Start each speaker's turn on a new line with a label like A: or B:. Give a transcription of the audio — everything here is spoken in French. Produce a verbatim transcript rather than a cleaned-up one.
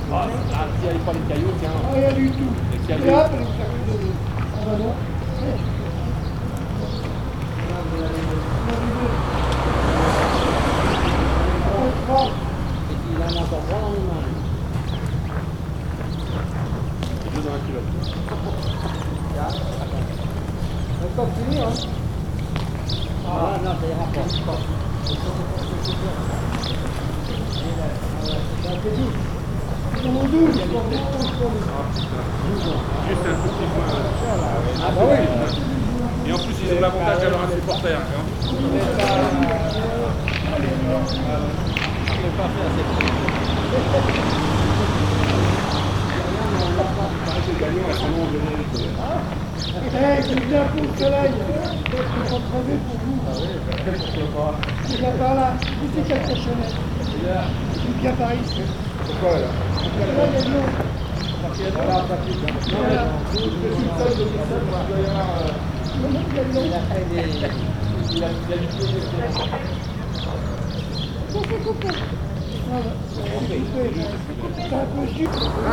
A: Ah, ah, s'il n'y avait pas les cailloux, tiens.
B: Ah, rien du tout.
A: Et s'il y
B: Et
A: avait...
B: hop, elle vous servait de... Ah bah non.
C: Et puis il en a encore trois dans les mains.
A: Et deux dans la culotte.
B: C'est pas fini, hein.
C: Ah non, ça ira pas.
B: Ils en ont douze.
A: Juste un tout petit point.
B: Ah bah oui.
A: Et en plus, ils ont l'avantage d'avoir un supporter. Hein.
B: Eh, c'est bien pour le soleil. C'est pas crevé pour vous. C'est bien par là. Ici, quelque chose. C'est bien par ici.
A: Pourquoi là?
B: Là, il y a de l'eau.
A: Voilà, ça pique.
B: Voilà.
A: Tout le sol de Bruxelles, il doit y avoir...
B: Il y a de l'eau.
C: Il a fait des...
A: Il a du pied.
B: C'est coupé. C'est un peu juste.